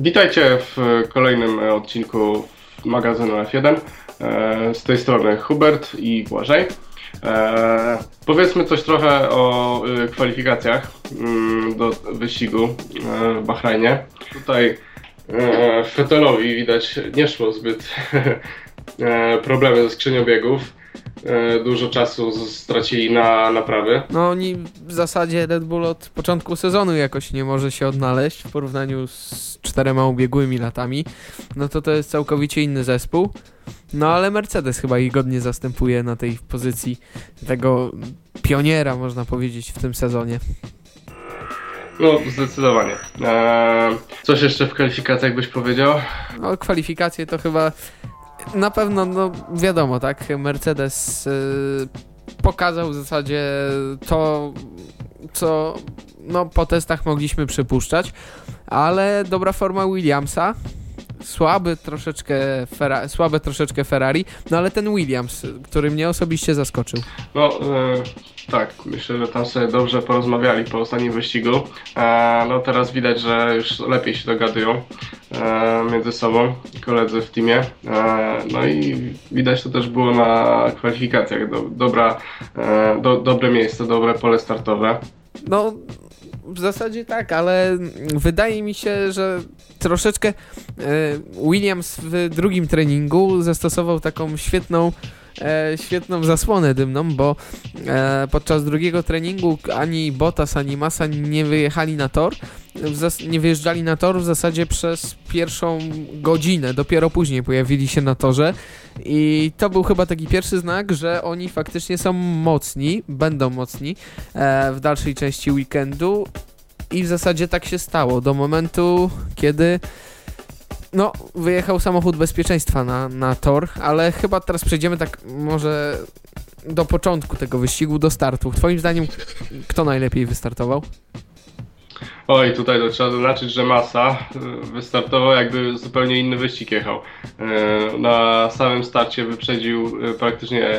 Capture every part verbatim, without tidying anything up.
Witajcie w kolejnym odcinku magazynu F jeden. Z tej strony Hubert i Błażej. Powiedzmy coś trochę o kwalifikacjach do wyścigu w Bahrajnie. Tutaj Vettelowi widać nie szło zbyt problemy ze skrzynią biegów. Dużo czasu stracili na naprawy. No oni w zasadzie Red Bull od początku sezonu jakoś nie może się odnaleźć w porównaniu z czterema ubiegłymi latami. No to to jest całkowicie inny zespół. No ale Mercedes chyba ich godnie zastępuje na tej pozycji tego pioniera, można powiedzieć, w tym sezonie. No zdecydowanie. Eee, coś jeszcze w kwalifikacjach byś powiedział? No kwalifikacje to chyba na pewno, no wiadomo, tak, Mercedes yy, pokazał w zasadzie to, co no, po testach mogliśmy przypuszczać, ale dobra forma Williamsa, słaby troszeczkę, Ferra- słabe troszeczkę Ferrari, no ale ten Williams, który mnie osobiście zaskoczył. No yy, tak, myślę, że tam sobie dobrze porozmawiali po ostatnim wyścigu. E, no teraz widać, że już lepiej się dogadują e, między sobą koledzy w teamie. E, no i widać to też było na kwalifikacjach. Do, dobra, e, do, dobre miejsce, dobre pole startowe. No w zasadzie tak, ale wydaje mi się, że troszeczkę Williams w drugim treningu zastosował taką świetną E, świetną zasłonę dymną, bo e, podczas drugiego treningu ani Bottas, ani Massa nie wyjechali na tor, w zas- nie wyjeżdżali na tor w zasadzie przez pierwszą godzinę, dopiero później pojawili się na torze i to był chyba taki pierwszy znak, że oni faktycznie są mocni, będą mocni e, w dalszej części weekendu i w zasadzie tak się stało do momentu, kiedy no, wyjechał samochód bezpieczeństwa na, na tor, ale chyba teraz przejdziemy tak może do początku tego wyścigu, do startu. Twoim zdaniem kto najlepiej wystartował? Oj, tutaj to trzeba zaznaczyć, że Massa wystartował, jakby zupełnie inny wyścig jechał. Na samym starcie wyprzedził praktycznie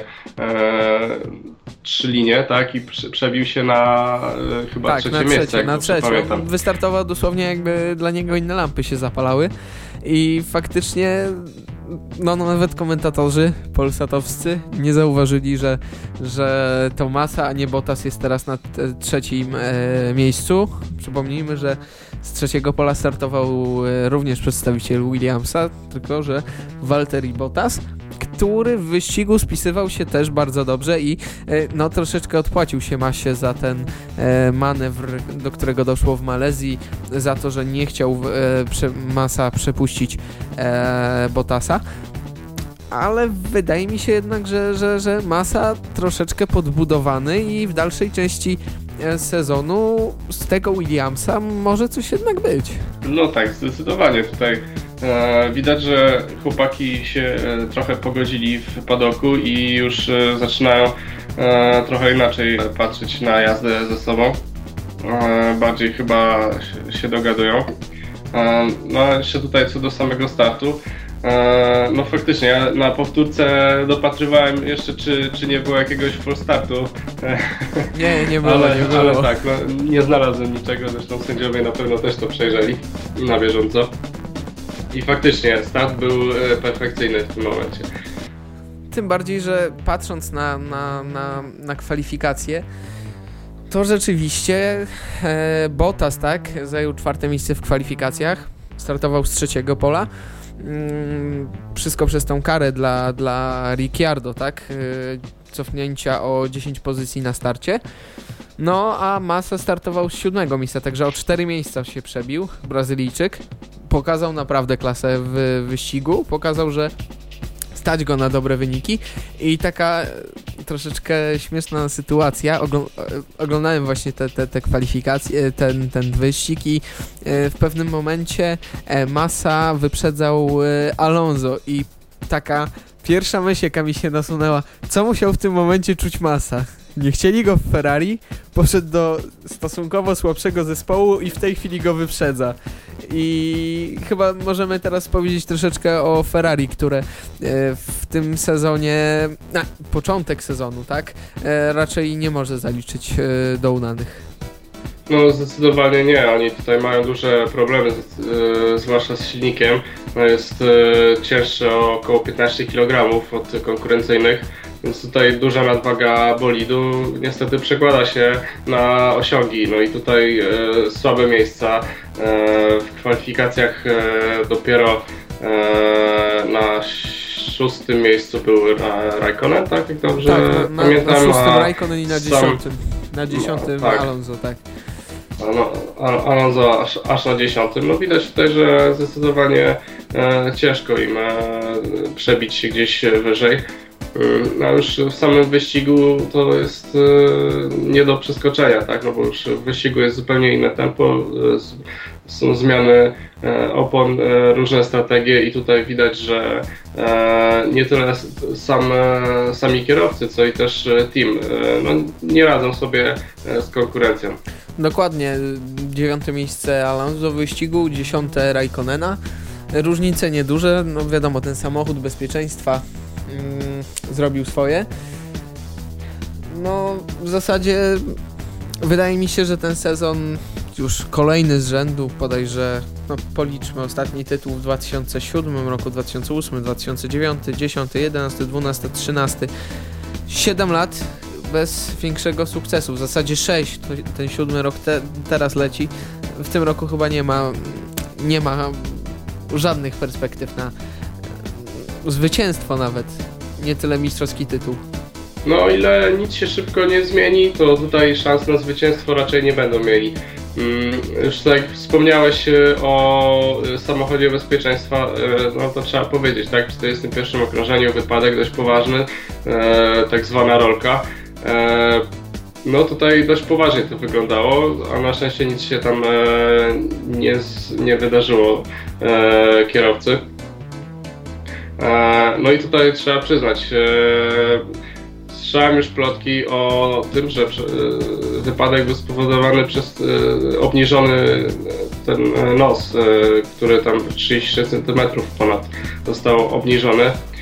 trzy linie, tak? I przebił się na chyba tak, trzecie na miejsce, trzecie, na trzecie. pamiętam. Wystartował dosłownie, jakby dla niego inne lampy się zapalały i faktycznie no, no nawet komentatorzy polsatowscy nie zauważyli, że, że to Massa, a nie Bottas jest teraz na t- trzecim e, miejscu. Przypomnijmy, że z trzeciego pola startował e, również przedstawiciel Williamsa, tylko że Valtteri Bottas, który w wyścigu spisywał się też bardzo dobrze i e, no troszeczkę odpłacił się Massie za ten e, manewr, do którego doszło w Malezji, za to, że nie chciał e, prze, Massa przepuścić e, Bottasa. Ale wydaje mi się jednak, że, że, że Massa troszeczkę podbudowany i w dalszej części sezonu z tego Williamsa może coś jednak być. No tak, zdecydowanie. Tutaj e, widać, że chłopaki się e, trochę pogodzili w padoku i już e, zaczynają e, trochę inaczej patrzeć na jazdę ze sobą. E, bardziej chyba się, się dogadują. E, no jeszcze tutaj co do samego startu. No faktycznie, ja na powtórce dopatrywałem jeszcze, czy, czy nie było jakiegoś full startu. Nie, nie było, ale, nie było. Ale tak, no, nie znalazłem niczego, zresztą sędziowie na pewno też to przejrzeli na bieżąco. I faktycznie, start był perfekcyjny w tym momencie. Tym bardziej, że patrząc na, na, na, na kwalifikacje, to rzeczywiście e, Bottas, tak, zajął czwarte miejsce w kwalifikacjach, startował z trzeciego pola. Wszystko przez tą karę dla, dla Ricciardo, tak? Cofnięcia o dziesięć pozycji na starcie. No a Massa startował z siódmego miejsca, także o cztery miejsca się przebił, Brazylijczyk. Pokazał naprawdę klasę w wyścigu, pokazał, że stać go na dobre wyniki i taka troszeczkę śmieszna sytuacja. Ogl- oglądałem właśnie te, te, te kwalifikacje, ten, ten wyścig i w pewnym momencie Massa wyprzedzał Alonso i taka pierwsza myśl, jaka mi się nasunęła, co musiał w tym momencie czuć Massa? Nie chcieli go w Ferrari, poszedł do stosunkowo słabszego zespołu i w tej chwili go wyprzedza. I chyba możemy teraz powiedzieć troszeczkę o Ferrari, które w tym sezonie, na początek sezonu, tak, raczej nie może zaliczyć do udanych. No zdecydowanie nie, oni tutaj mają duże problemy, z, zwłaszcza z silnikiem. No jest e, cięższy o około piętnaście kilogramów od konkurencyjnych, więc tutaj duża nadwaga bolidu niestety przekłada się na osiągi. No i tutaj e, słabe miejsca, e, w kwalifikacjach e, dopiero e, na szóstym miejscu był Raikkonen, tak? Jak dobrze tak, na, pamiętam. na szóstym Raikkonen i na dziesiątym. Na dziesiątym no, tak. Alonso, tak. No, Alonso aż, aż na dziesiątym. No widać tutaj, że zdecydowanie e, ciężko im e, przebić się gdzieś wyżej. No już w samym wyścigu to jest e, nie do przeskoczenia, tak? No bo już w wyścigu jest zupełnie inne tempo, e, są zmiany e, opon, e, różne strategie i tutaj widać, że e, nie tyle sam, e, sami kierowcy, co i też team e, no, nie radzą sobie e, z konkurencją. Dokładnie, dziewiąte miejsce Alonso w wyścigu, dziesiąte Raikkonena. Różnice nieduże, no wiadomo, ten samochód bezpieczeństwa mm, zrobił swoje. No w zasadzie wydaje mi się, że ten sezon już kolejny z rzędu, bodajże, no policzmy ostatni tytuł w dwa tysiące siódmym roku, dwa tysiące ósmym, dwa tysiące dziewiątym, dziesiątym, jedenastym, dwunastym, trzynastym. siedem lat bez większego sukcesu, w zasadzie sześć, to ten siódmy rok te, teraz leci. W tym roku chyba nie ma, nie ma żadnych perspektyw na zwycięstwo nawet, nie tyle mistrzowski tytuł. No o ile nic się szybko nie zmieni, to tutaj szans na zwycięstwo raczej nie będą mieli. Już tak jak wspomniałeś o samochodzie bezpieczeństwa, no to trzeba powiedzieć, tak, w czterdziestym pierwszym okrążeniu wypadek dość poważny, tak zwana rolka. No tutaj dość poważnie to wyglądało, a na szczęście nic się tam nie, nie wydarzyło kierowcy. No i tutaj trzeba przyznać, słyszałem już plotki o tym, że wypadek był spowodowany przez obniżony ten nos, który tam trzydzieści sześć centymetrów ponad został obniżony.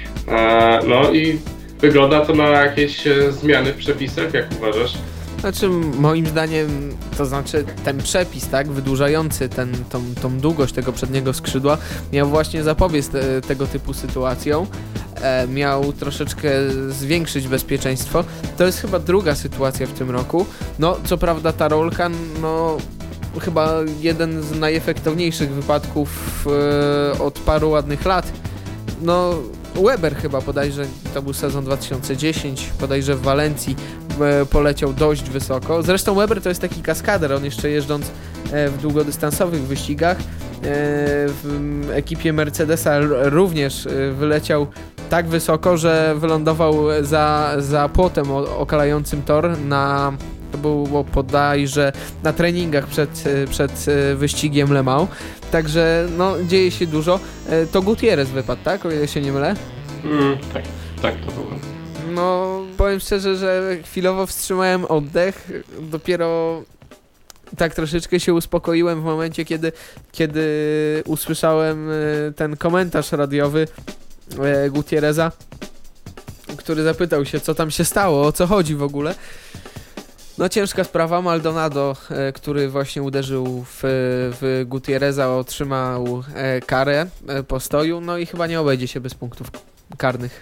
No i wygląda to na jakieś zmiany w przepisach, jak uważasz? Znaczy, moim zdaniem, to znaczy ten przepis, tak, wydłużający ten, tą, tą długość tego przedniego skrzydła miał właśnie zapobiec te, tego typu sytuacjom, e, miał troszeczkę zwiększyć bezpieczeństwo. To jest chyba druga sytuacja w tym roku. No, co prawda ta rolka, no, chyba jeden z najefektowniejszych wypadków e, od paru ładnych lat. No, Weber chyba bodajże, to był sezon dwa tysiące dziesiąty, bodajże w Walencji e, poleciał dość wysoko. Zresztą Weber to jest taki kaskader, on jeszcze jeżdżąc e, w długodystansowych wyścigach e, w ekipie Mercedesa również e, wyleciał tak wysoko, że wylądował za, za płotem okalającym tor na... To było bodajże na treningach przed, przed wyścigiem Le Mans. Także no, dzieje się dużo. To Gutierrez wypadł, tak? O ile się nie mylę? Mm, tak, tak to było. No, powiem szczerze, że chwilowo wstrzymałem oddech. Dopiero tak troszeczkę się uspokoiłem w momencie, kiedy, kiedy usłyszałem ten komentarz radiowy Gutierreza, który zapytał się, co tam się stało, o co chodzi w ogóle. No ciężka sprawa, Maldonado, e, który właśnie uderzył w, w Gutierreza, otrzymał e, karę e, postoju, no i chyba nie obejdzie się bez punktów karnych.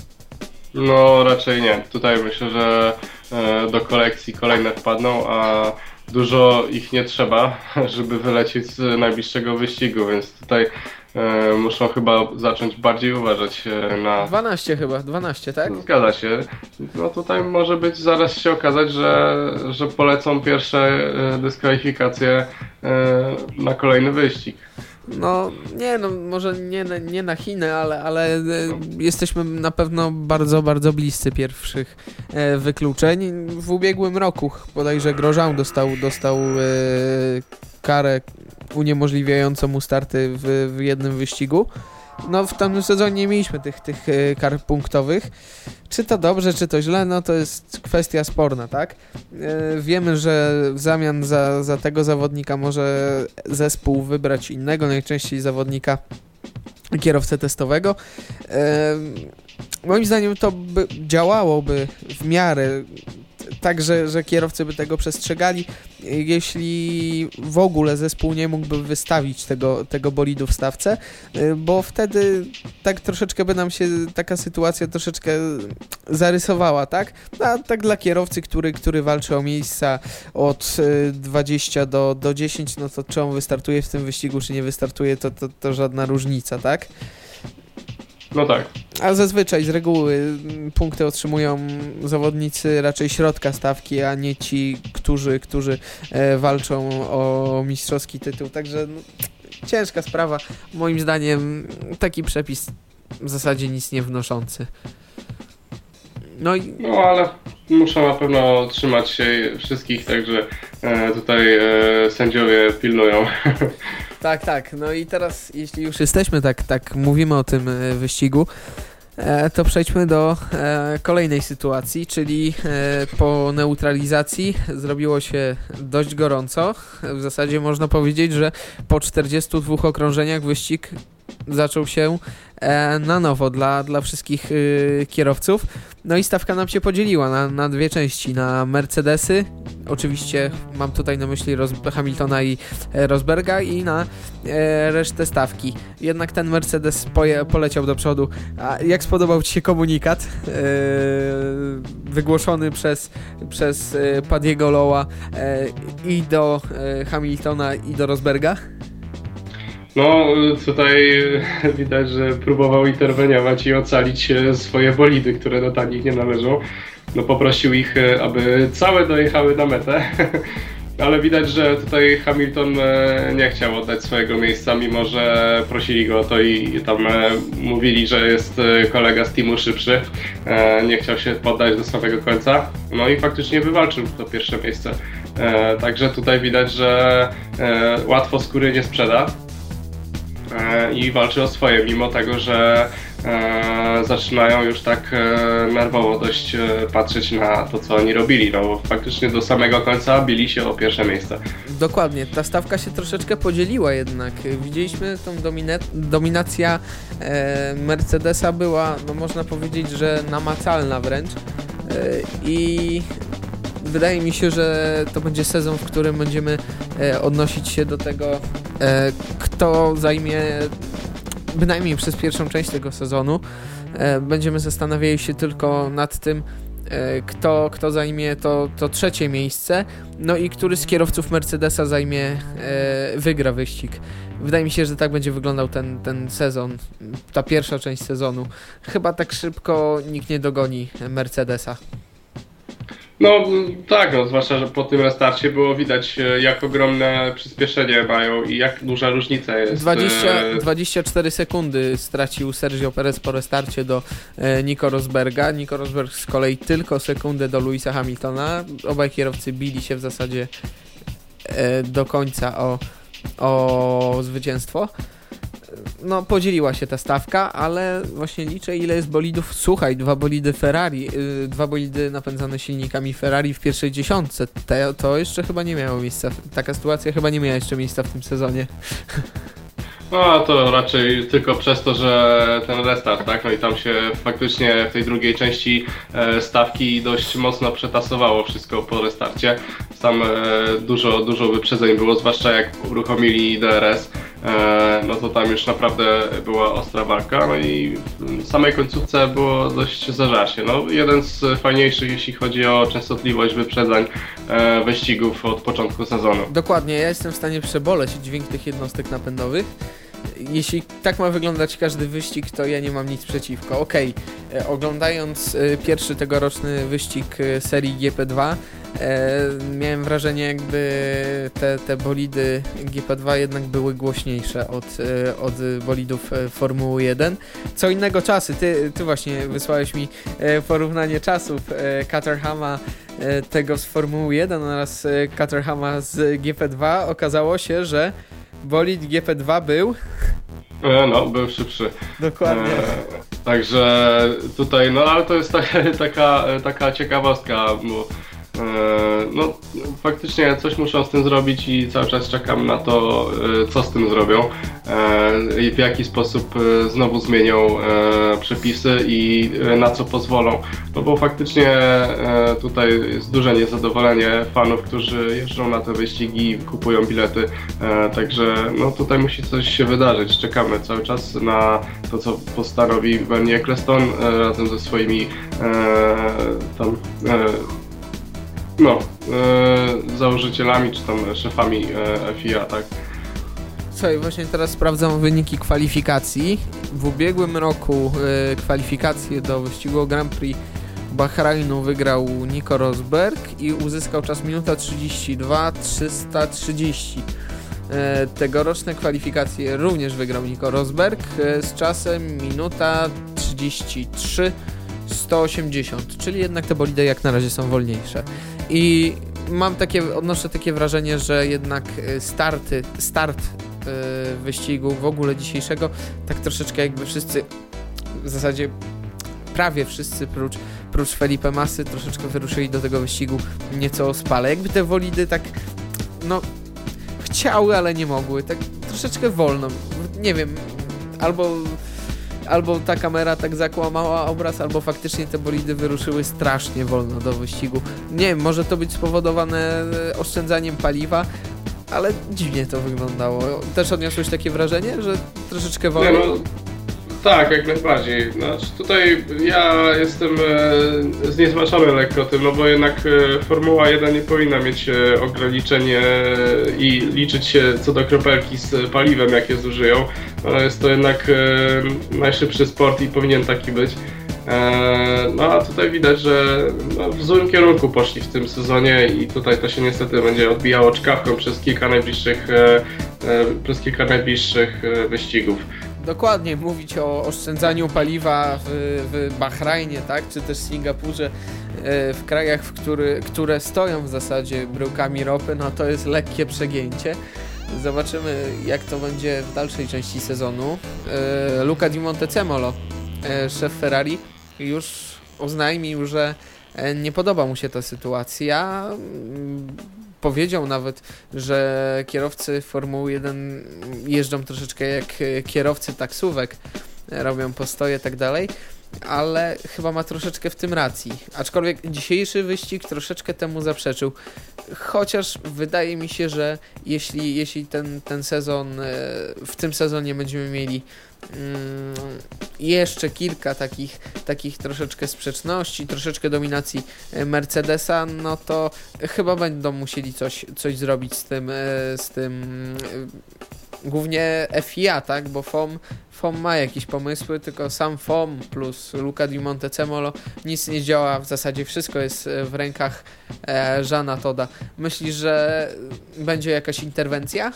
No raczej nie. Tutaj myślę, że e, do kolekcji kolejne wpadną, a dużo ich nie trzeba, żeby wylecieć z najbliższego wyścigu, więc tutaj e, muszą chyba zacząć bardziej uważać na... dwanaście chyba, dwanaście, tak? Zgadza się. No tutaj może być, zaraz się okazać, że, że polecą pierwsze dyskwalifikacje e, na kolejny wyścig. No nie, no może nie, nie na Chiny, ale, ale no. Jesteśmy na pewno bardzo, bardzo bliscy pierwszych e, wykluczeń. W ubiegłym roku bodajże Grosjean dostał, dostał e, karę uniemożliwiającą mu starty w, w jednym wyścigu. No w tamtym sezonie nie mieliśmy tych, tych e, kar punktowych. Czy to dobrze, czy to źle, no to jest kwestia sporna, tak? E, wiemy, że w zamian za, za tego zawodnika może zespół wybrać innego, najczęściej zawodnika kierowcę testowego. E, moim zdaniem to by działałoby w miarę tak, że, że kierowcy by tego przestrzegali. Jeśli w ogóle zespół nie mógłby wystawić tego, tego bolidu w stawce, bo wtedy tak troszeczkę by nam się taka sytuacja troszeczkę zarysowała, tak? A tak dla kierowcy, który, który walczy o miejsca od dwudziestu do, do dziesięciu, no to czy on wystartuje w tym wyścigu, czy nie wystartuje, to, to, to żadna różnica, tak? No tak. A zazwyczaj z reguły punkty otrzymują zawodnicy raczej środka stawki, a nie ci, którzy, którzy e, walczą o mistrzowski tytuł. Także no, ciężka sprawa. Moim zdaniem taki przepis w zasadzie nic nie wnoszący. No, i... no ale muszą na pewno trzymać się wszystkich, także e, tutaj e, sędziowie pilnują. Tak, tak. No i teraz, jeśli już jesteśmy, tak, tak mówimy o tym e, wyścigu, e, to przejdźmy do e, kolejnej sytuacji, czyli e, po neutralizacji zrobiło się dość gorąco. W zasadzie można powiedzieć, że po czterdziestu dwóch okrążeniach wyścig zaczął się e, na nowo dla, dla wszystkich e, kierowców. No i stawka nam się podzieliła na, na dwie części, na Mercedesy, oczywiście mam tutaj na myśli Ros- Hamiltona i e, Rosberga, i na e, resztę stawki. Jednak ten Mercedes poje, poleciał do przodu. A jak spodobał Ci się komunikat e, wygłoszony przez, przez e, Paddiego Lowa e, i do e, Hamiltona i do Rosberga? No tutaj widać, że próbował interweniować i ocalić swoje bolidy, które do tanich nie należą. No poprosił ich, aby całe dojechały na metę, ale widać, że tutaj Hamilton nie chciał oddać swojego miejsca, mimo że prosili go o to i tam mówili, że jest kolega z teamu szybszy. Nie chciał się poddać do samego końca, no i faktycznie wywalczył to pierwsze miejsce. Także tutaj widać, że łatwo skóry nie sprzeda i walczy o swoje, mimo tego, że e, zaczynają już tak e, nerwowo dość e, patrzeć na to, co oni robili. No bo faktycznie do samego końca bili się o pierwsze miejsce. Dokładnie, ta stawka się troszeczkę podzieliła jednak. Widzieliśmy tą domina- dominacja e, Mercedesa była, no można powiedzieć, że namacalna wręcz e, i wydaje mi się, że to będzie sezon, w którym będziemy e, odnosić się do tego, e, kto zajmie bynajmniej przez pierwszą część tego sezonu. E, będziemy zastanawiali się tylko nad tym, e, kto, kto zajmie to, to trzecie miejsce, no i który z kierowców Mercedesa zajmie, e, wygra wyścig. Wydaje mi się, że tak będzie wyglądał ten, ten sezon, ta pierwsza część sezonu. Chyba tak szybko nikt nie dogoni Mercedesa. No tak, no, zwłaszcza, że po tym restarcie było widać, jak ogromne przyspieszenie mają i jak duża różnica jest. dwadzieścia, dwadzieścia cztery sekundy stracił Sergio Perez po restarcie do e, Nico Rosberga. Nico Rosberg z kolei tylko sekundę do Lewisa Hamiltona. Obaj kierowcy bili się w zasadzie e, do końca o, o zwycięstwo. No, podzieliła się ta stawka, ale właśnie liczę, ile jest bolidów. Słuchaj, dwa bolidy Ferrari, yy, dwa bolidy napędzane silnikami Ferrari w pierwszej dziesiątce. Te, to jeszcze chyba nie miało miejsca. Taka sytuacja chyba nie miała jeszcze miejsca w tym sezonie. No to raczej tylko przez to, że ten restart, tak? No i tam się faktycznie w tej drugiej części e, stawki dość mocno przetasowało wszystko po restarcie. Tam e, dużo, dużo wyprzedzeń było, zwłaszcza jak uruchomili D R S. E, no to tam już naprawdę była ostra walka, no i w samej końcówce było dość zażarcie. No, jeden z fajniejszych, jeśli chodzi o częstotliwość wyprzedzań e, wyścigów od początku sezonu. Dokładnie, ja jestem w stanie przeboleć dźwięk tych jednostek napędowych. Jeśli tak ma wyglądać każdy wyścig, to ja nie mam nic przeciwko. Okej, okay. Oglądając e, pierwszy tegoroczny wyścig e, serii G P dwa, e, miałem wrażenie, jakby te, te bolidy G P dwa jednak były głośniejsze od, e, od bolidów e, Formuły jeden. Co innego czasy, ty, ty właśnie wysłałeś mi e, porównanie czasów e, Caterhama e, tego z Formuły jeden oraz e, Caterhama z G P dwa. Okazało się, że bolid G P dwa był... E, no, był szybszy. Dokładnie. E, także tutaj, no ale to jest ta, taka, taka ciekawostka, bo e, no, faktycznie coś muszą z tym zrobić i cały czas czekam na to, co z tym zrobią i w jaki sposób znowu zmienią przepisy i na co pozwolą. No bo faktycznie tutaj jest duże niezadowolenie fanów, którzy jeżdżą na te wyścigi, kupują bilety, także no tutaj musi coś się wydarzyć. Czekamy cały czas na to, co postanowi Bernie Ecclestone razem ze swoimi tam no, założycielami czy tam szefami F I A, tak. Słuchaj, właśnie teraz sprawdzam wyniki kwalifikacji. W ubiegłym roku y, kwalifikacje do wyścigu o Grand Prix Bahrajnu wygrał Nico Rosberg i uzyskał czas minuta trzydzieści dwa trzysta trzydzieści. Y, tegoroczne kwalifikacje również wygrał Nico Rosberg y, z czasem minuta trzydzieści trzy sto osiemdziesiąt, czyli jednak te bolidy jak na razie są wolniejsze. I mam takie, odnoszę takie wrażenie, że jednak starty, start yy, wyścigu w ogóle dzisiejszego, tak troszeczkę jakby wszyscy, w zasadzie prawie wszyscy prócz, prócz Felipe Massy troszeczkę wyruszyli do tego wyścigu nieco ospale. Jakby te bolidy tak, no, chciały, ale nie mogły, tak troszeczkę wolno, nie wiem, albo... Albo ta kamera tak zakłamała obraz, albo faktycznie te bolidy wyruszyły strasznie wolno do wyścigu. Nie wiem, może to być spowodowane oszczędzaniem paliwa, ale dziwnie to wyglądało. Też odniosłeś takie wrażenie, że troszeczkę wolno? Nie, no, tak, jak najbardziej. Znaczy, tutaj ja jestem e, zniesmaczony lekko tym, no bo jednak e, Formuła jeden nie powinna mieć e, ograniczeń e, i liczyć się co do kropelki z paliwem, jakie zużyją. No, jest to jednak e, najszybszy sport i powinien taki być. E, no a tutaj widać, że no, w złym kierunku poszli w tym sezonie i tutaj to się niestety będzie odbijało czkawką przez kilka najbliższych, e, e, przez kilka najbliższych e, wyścigów. Dokładnie, mówić o oszczędzaniu paliwa w, w Bahrajnie, tak, czy też Singapurze, w krajach, w który, które stoją w zasadzie bryłkami ropy, no to jest lekkie przegięcie. Zobaczymy, jak to będzie w dalszej części sezonu. Luca Di Montezemolo, szef Ferrari, już oznajmił, że nie podoba mu się ta sytuacja. Powiedział nawet, że kierowcy Formuły jeden jeżdżą troszeczkę jak kierowcy taksówek, robią postoje i tak dalej, ale chyba ma troszeczkę w tym racji. Aczkolwiek dzisiejszy wyścig troszeczkę temu zaprzeczył. Chociaż wydaje mi się, że jeśli, jeśli ten, ten sezon, w tym sezonie będziemy mieli mm, jeszcze kilka takich, takich troszeczkę sprzeczności, troszeczkę dominacji Mercedesa, no to chyba będą musieli coś, coś zrobić z tym, z tym głównie F I A, tak, bo F O M, F O M ma jakieś pomysły, tylko sam F O M plus Luca Di Montezemolo nic nie działa, w zasadzie wszystko jest w rękach e, Jeana Todda. Myślisz, że będzie jakaś interwencja?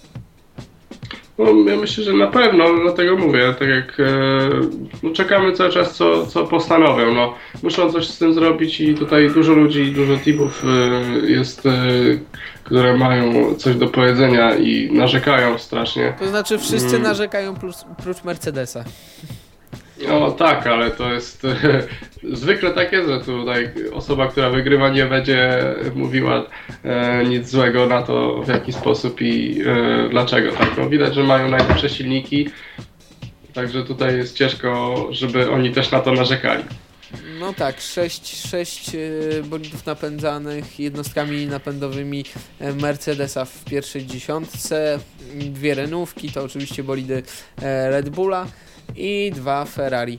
No, ja myślę, że na pewno, dlatego mówię, tak jak e, no, czekamy cały czas, co, co postanowią. No, muszą coś z tym zrobić i tutaj dużo ludzi, dużo teamów e, jest, e, które mają coś do powiedzenia i narzekają strasznie. To znaczy wszyscy hmm. narzekają plus, prócz Mercedesa. No tak, ale to jest e, zwykle tak jest, że tutaj osoba, która wygrywa, nie będzie mówiła e, nic złego na to, w jaki sposób i e, dlaczego. Tak, no, widać, że mają najlepsze silniki, także tutaj jest ciężko, żeby oni też na to narzekali. No tak, sześć, sześć bolidów napędzanych jednostkami napędowymi Mercedesa w pierwszej dziesiątce, dwie Renówki, to oczywiście bolidy Red Bulla i dwa Ferrari.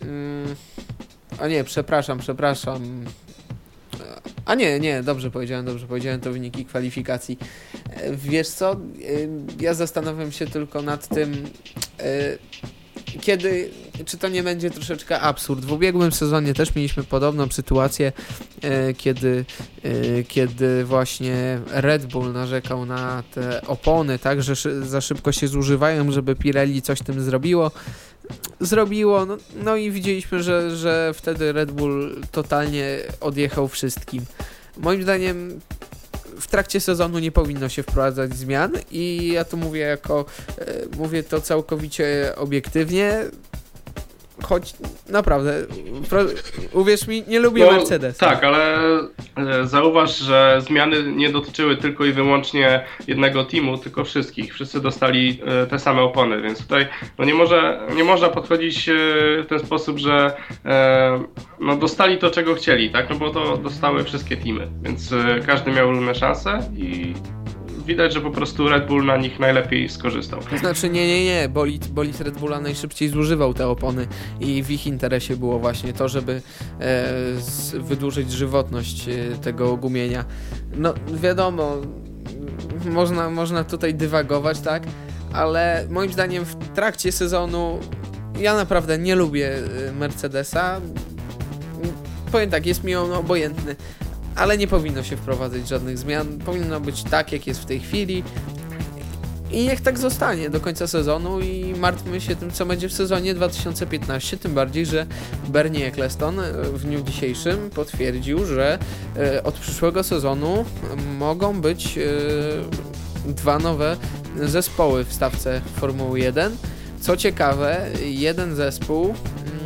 A nie, przepraszam, przepraszam. A nie, nie, dobrze powiedziałem, dobrze powiedziałem, to wyniki kwalifikacji. Wiesz co, ja zastanawiam się tylko nad tym, kiedy, czy to nie będzie troszeczkę absurd. W ubiegłym sezonie też mieliśmy podobną sytuację, e, kiedy, e, kiedy właśnie Red Bull narzekał na te opony, tak, że szy- za szybko się zużywają, żeby Pirelli coś tym zrobiło. Zrobiło, no, no i widzieliśmy, że, że wtedy Red Bull totalnie odjechał wszystkim. Moim zdaniem w trakcie sezonu nie powinno się wprowadzać zmian i ja to mówię jako, e, mówię to całkowicie obiektywnie. choć naprawdę, pro, uwierz mi, nie lubię no, Mercedesa. Tak, ale zauważ, że zmiany nie dotyczyły tylko i wyłącznie jednego teamu, tylko wszystkich. Wszyscy dostali te same opony, więc tutaj no nie, może, nie można podchodzić w ten sposób, że no dostali to, czego chcieli, tak? No bo to dostały wszystkie teamy, więc każdy miał równe szanse i widać, że po prostu Red Bull na nich najlepiej skorzystał. To znaczy nie, nie, nie, bolid, bolid Red Bulla najszybciej zużywał te opony i w ich interesie było właśnie to, żeby e, z, wydłużyć żywotność e, tego gumienia. No wiadomo, można, można tutaj dywagować, tak, ale moim zdaniem w trakcie sezonu ja naprawdę nie lubię Mercedesa. Powiem tak, jest mi on obojętny, ale nie powinno się wprowadzać żadnych zmian. Powinno być tak, jak jest w tej chwili i niech tak zostanie do końca sezonu i martwmy się tym, co będzie w sezonie dwa tysiące piętnastym, tym bardziej, że Bernie Eccleston w dniu dzisiejszym potwierdził, że od przyszłego sezonu mogą być dwa nowe zespoły w stawce Formuły jeden. Co ciekawe, jeden zespół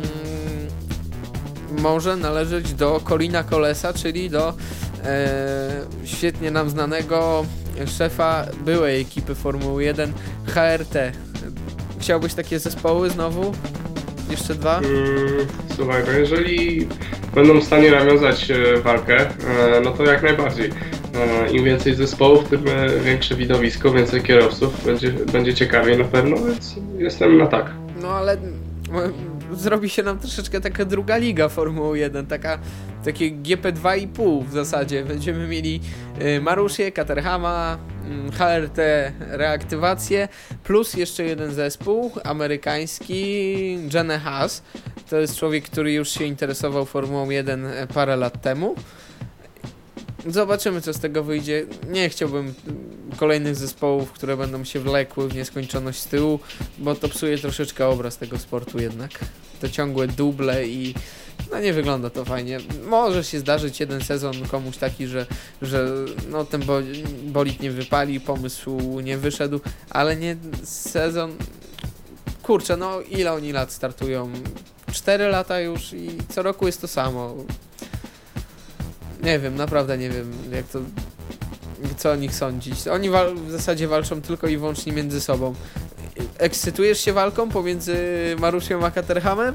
może należeć do Colina Kolesa, czyli do e, świetnie nam znanego szefa byłej ekipy Formuły jeden H R T. Chciałbyś takie zespoły znowu? Jeszcze dwa? Mm, słuchaj, no jeżeli będą w stanie nawiązać e, walkę, e, no to jak najbardziej. E, Im więcej zespołów, tym e, większe widowisko, więcej kierowców, będzie, będzie ciekawiej na pewno, więc jestem na tak. No ale zrobi się nam troszeczkę taka druga liga Formuły jeden, taka, takie G P dwa i pół w zasadzie. Będziemy mieli y, Marusię, Caterhama, y, H R T reaktywację, plus jeszcze jeden zespół amerykański, Gene Haas. To jest człowiek, który już się interesował Formułą jeden parę lat temu. Zobaczymy, co z tego wyjdzie. Nie chciałbym kolejnych zespołów, które będą się wlekły w nieskończoność z tyłu, bo to psuje troszeczkę obraz tego sportu jednak. Te ciągłe duble i no nie wygląda to fajnie. Może się zdarzyć jeden sezon komuś taki, że, że no ten bolid nie wypali, pomysł nie wyszedł, ale nie sezon... Kurczę, no ile oni lat startują? Cztery lata już i co roku jest to samo. Nie wiem, naprawdę nie wiem, jak to, co o nich sądzić. Oni wal- w zasadzie walczą tylko i wyłącznie między sobą. Ekscytujesz się walką pomiędzy Marusią a Caterhamem?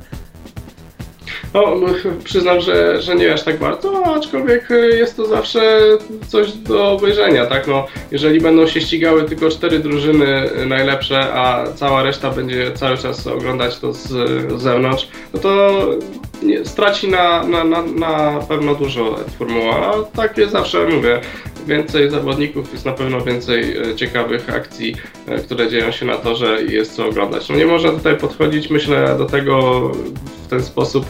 No, przyznam, że, że nie aż tak bardzo, aczkolwiek jest to zawsze coś do obejrzenia, tak? No, jeżeli będą się ścigały tylko cztery drużyny najlepsze, a cała reszta będzie cały czas oglądać to z, z zewnątrz, no to nie, straci na, na, na, na pewno dużo formuła, a tak jest zawsze, mówię. Więcej zawodników, jest na pewno więcej ciekawych akcji, które dzieją się na torze i jest co oglądać. No nie można tutaj podchodzić, myślę, do tego w ten sposób,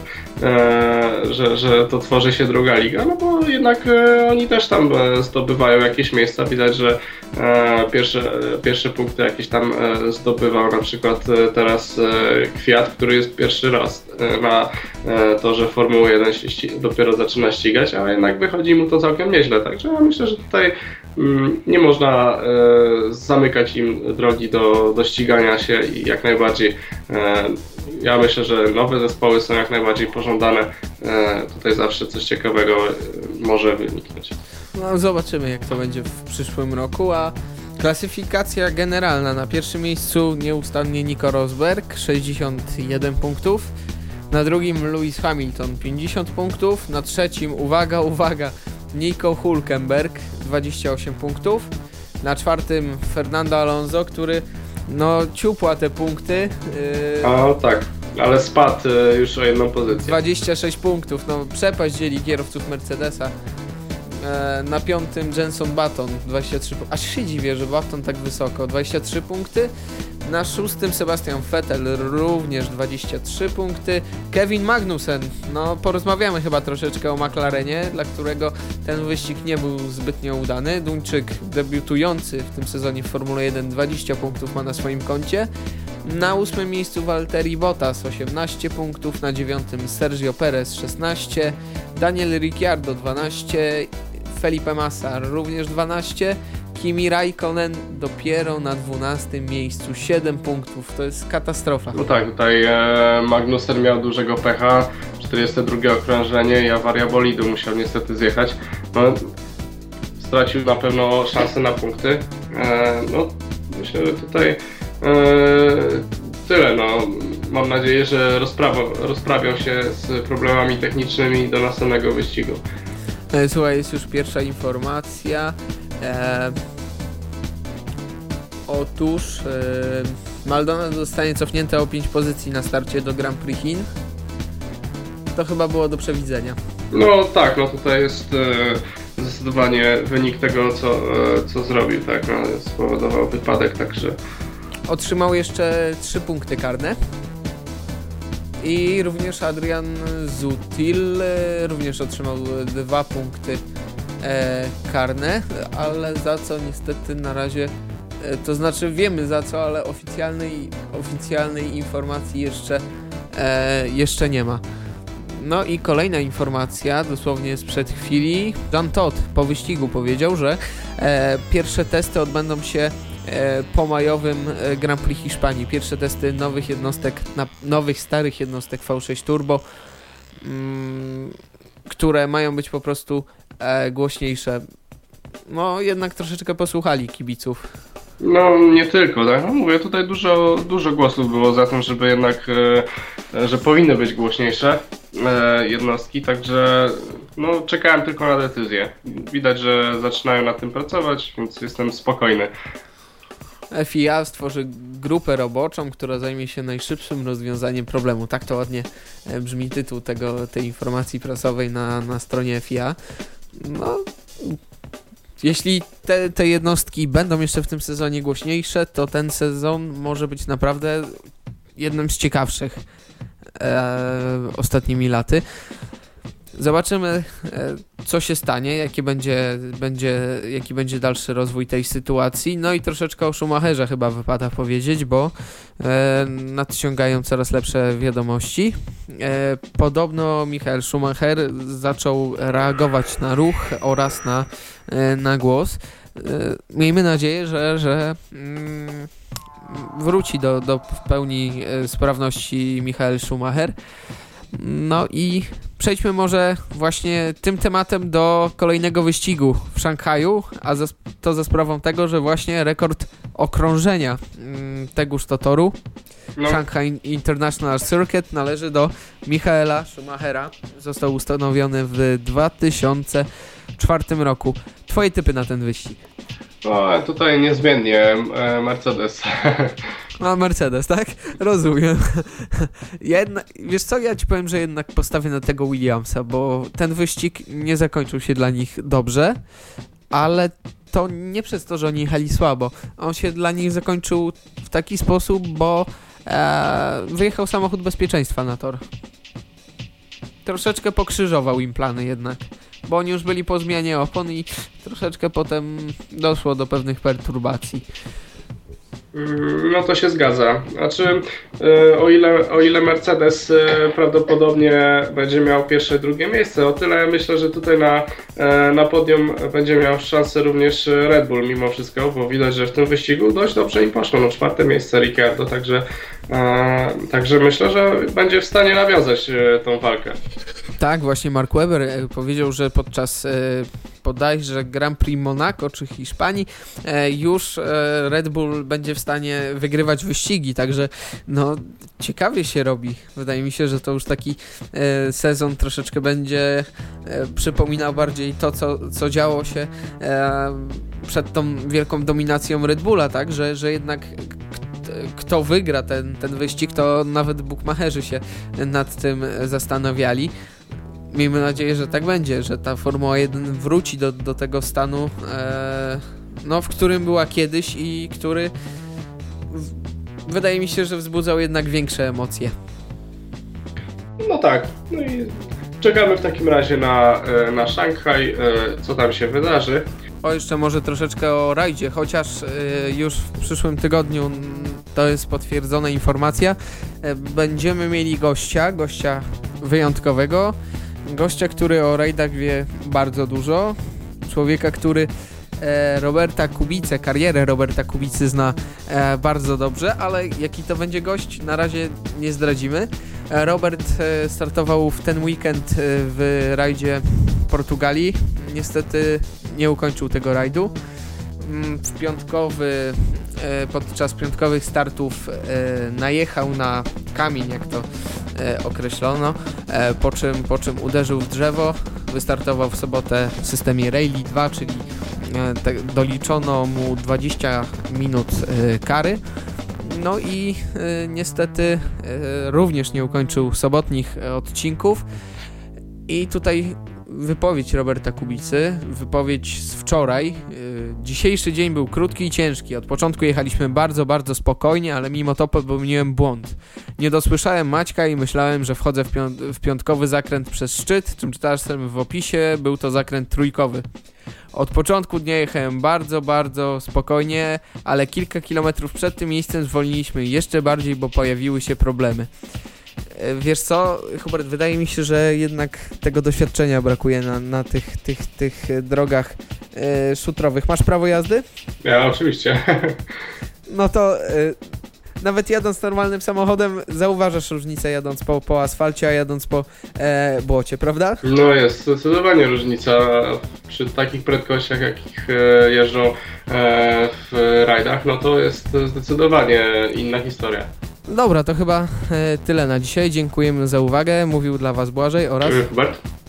że, że to tworzy się druga liga, no bo jednak oni też tam zdobywają jakieś miejsca. Widać, że pierwsze, pierwsze punkty jakieś tam zdobywał na przykład teraz Kwiat, który jest pierwszy raz na torze Formuły jeden się ści- dopiero zaczyna ścigać, ale jednak wychodzi mu to całkiem nieźle, także ja myślę, że tutaj mm, nie można e, zamykać im drogi do, do ścigania się i jak najbardziej e, ja myślę, że nowe zespoły są jak najbardziej pożądane, e, tutaj zawsze coś ciekawego e, może wyniknąć. No zobaczymy, jak to będzie w przyszłym roku, a klasyfikacja generalna: na pierwszym miejscu nieustannie Nico Rosberg, sześćdziesiąt jeden punktów. Na drugim Lewis Hamilton, pięćdziesiąt punktów. Na trzecim, uwaga, uwaga, Nico Hülkenberg, dwadzieścia osiem punktów. Na czwartym Fernando Alonso, który no ciupła te punkty. Yy, A tak, ale spadł yy, już o jedną pozycję. dwadzieścia sześć punktów, no przepaść dzieli kierowców Mercedesa. Yy, na piątym Jenson Button, dwadzieścia trzy punkty. Aż się dziwię, że Button tak wysoko, dwadzieścia trzy punkty. Na szóstym Sebastian Vettel, również dwadzieścia trzy punkty. Kevin Magnussen, no porozmawiamy chyba troszeczkę o McLarenie, dla którego ten wyścig nie był zbytnio udany. Duńczyk debiutujący w tym sezonie w Formule jeden, dwadzieścia punktów ma na swoim koncie. Na ósmym miejscu Valtteri Bottas, osiemnaście punktów. Na dziewiątym Sergio Perez, szesnaście. Daniel Ricciardo, dwanaście. Felipe Massa, również dwanaście. Kimi Raikkonen dopiero na dwunastym miejscu, siedem punktów, to jest katastrofa. No tak, tutaj e, Magnussen miał dużego pecha, czterdzieste drugie okrążenie i awaria bolidu, musiał niestety zjechać. No, stracił na pewno szansę na punkty. E, no, myślę, że tutaj e, tyle. No. Mam nadzieję, że rozprawa, rozprawią się z problemami technicznymi do następnego wyścigu. Słuchaj, jest już pierwsza informacja. E, otóż e, Maldonado zostanie cofnięte o pięć pozycji na starcie do Grand Prix Chin. To chyba było do przewidzenia. No tak, no tutaj jest e, zdecydowanie wynik tego, co, e, co zrobił, tak, no, spowodował wypadek, także... Otrzymał jeszcze trzy punkty karne. I również Adrian Sutil e, również otrzymał dwa punkty e, karne, ale za co niestety na razie, e, to znaczy wiemy za co, ale oficjalnej, oficjalnej informacji jeszcze, e, jeszcze nie ma. No i kolejna informacja, dosłownie sprzed chwili. Jean Todt po wyścigu powiedział, że e, pierwsze testy odbędą się e, po majowym e, Grand Prix Hiszpanii. Pierwsze testy nowych jednostek, na, nowych starych jednostek V sześć Turbo, mm, które mają być po prostu e, głośniejsze. No jednak troszeczkę posłuchali kibiców. No nie tylko, tak? No, mówię, tutaj dużo, dużo głosów było za tym, żeby jednak, e, że powinny być głośniejsze e, jednostki, także no, czekałem tylko na decyzję. Widać, że zaczynają nad tym pracować, więc jestem spokojny. F I A stworzy grupę roboczą, która zajmie się najszybszym rozwiązaniem problemu. Tak to ładnie brzmi tytuł tego, tej informacji prasowej na, na stronie F I A. No... Jeśli te, te jednostki będą jeszcze w tym sezonie głośniejsze, to ten sezon może być naprawdę jednym z ciekawszych e, ostatnimi laty. Zobaczymy, e, co się stanie, jaki będzie, będzie, jaki będzie dalszy rozwój tej sytuacji. No i troszeczkę o Schumacherze chyba wypada powiedzieć, bo e, nadciągają coraz lepsze wiadomości. E, podobno Michael Schumacher zaczął reagować na ruch oraz na, e, na głos. E, miejmy nadzieję, że, że mm, wróci do, do w pełni e, sprawności Michael Schumacher. No i przejdźmy może właśnie tym tematem do kolejnego wyścigu w Szanghaju, a za, to za sprawą tego, że właśnie rekord okrążenia mm, tegoż to toru no. Shanghai International Circuit należy do Michaela Schumachera. Został ustanowiony w dwa tysiące czwartym roku. Twoje typy na ten wyścig? No tutaj niezmiennie Mercedes. A Mercedes, tak? Rozumiem. Jedna, wiesz co, ja ci powiem, że jednak postawię na tego Williamsa, bo ten wyścig nie zakończył się dla nich dobrze, ale to nie przez to, że oni jechali słabo. On się dla nich zakończył w taki sposób, bo e, wyjechał samochód bezpieczeństwa na tor. Troszeczkę pokrzyżował im plany jednak, bo oni już byli po zmianie opon i troszeczkę potem doszło do pewnych perturbacji. No to się zgadza. Znaczy, o ile, o ile Mercedes prawdopodobnie będzie miał pierwsze, drugie miejsce, o tyle myślę, że tutaj na, na podium będzie miał szansę również Red Bull mimo wszystko, bo widać, że w tym wyścigu dość dobrze im poszło. No czwarte miejsce Ricciardo, także, także myślę, że będzie w stanie nawiązać tą walkę. Tak, właśnie Mark Webber powiedział, że podczas bodajże Grand Prix Monaco czy Hiszpanii już Red Bull będzie w stanie wygrywać wyścigi, także no ciekawie się robi. Wydaje mi się, że to już taki sezon troszeczkę będzie przypominał bardziej to, co, co działo się przed tą wielką dominacją Red Bulla, tak, że, że jednak kto wygra ten, ten wyścig, to nawet bukmacherzy się nad tym zastanawiali. Miejmy nadzieję, że tak będzie, że ta Formuła jeden wróci do, do tego stanu, e, no, w którym była kiedyś i który w, wydaje mi się, że wzbudzał jednak większe emocje. No tak, no i czekamy w takim razie na, na Szanghaj, co tam się wydarzy. O, jeszcze może troszeczkę o rajdzie, chociaż y, już w przyszłym tygodniu, to jest potwierdzona informacja, y, będziemy mieli gościa, gościa wyjątkowego, gościa, który o rajdach wie bardzo dużo, człowieka, który e, Roberta Kubicę, karierę Roberta Kubicy zna e, bardzo dobrze, ale jaki to będzie gość, na razie nie zdradzimy. E, Robert e, startował w ten weekend e, w rajdzie Portugalii. Niestety nie ukończył tego rajdu. W piątkowy, e, podczas piątkowych startów e, najechał na kamień, jak to e, określono, e, po czym, po czym uderzył w drzewo. Wystartował w sobotę w systemie Rally dwa, czyli e, te, doliczono mu dwadzieścia minut e, kary. No i e, niestety e, również nie ukończył sobotnich e, odcinków. I tutaj wypowiedź Roberta Kubicy, wypowiedź z wczoraj. Yy, dzisiejszy dzień był krótki i ciężki. Od początku jechaliśmy bardzo, bardzo spokojnie, ale mimo to popełniłem błąd. Nie dosłyszałem Maćka i myślałem, że wchodzę w, piąt- w piątkowy zakręt przez szczyt. Tymczasem w opisie był to zakręt trójkowy. Od początku dnia jechałem bardzo, bardzo spokojnie, ale kilka kilometrów przed tym miejscem zwolniliśmy jeszcze bardziej, bo pojawiły się problemy. Wiesz co, Hubert, wydaje mi się, że jednak tego doświadczenia brakuje na, na tych, tych, tych drogach e, szutrowych. Masz prawo jazdy? Ja, oczywiście. No to e, nawet jadąc normalnym samochodem zauważasz różnicę jadąc po, po asfalcie, a jadąc po e, błocie, prawda? No jest zdecydowanie różnica przy takich prędkościach, jakich e, jeżdżą e, w rajdach, no to jest zdecydowanie inna historia. Dobra, to chyba e, tyle na dzisiaj. Dziękujemy za uwagę. Mówił dla Was Błażej oraz Hubert.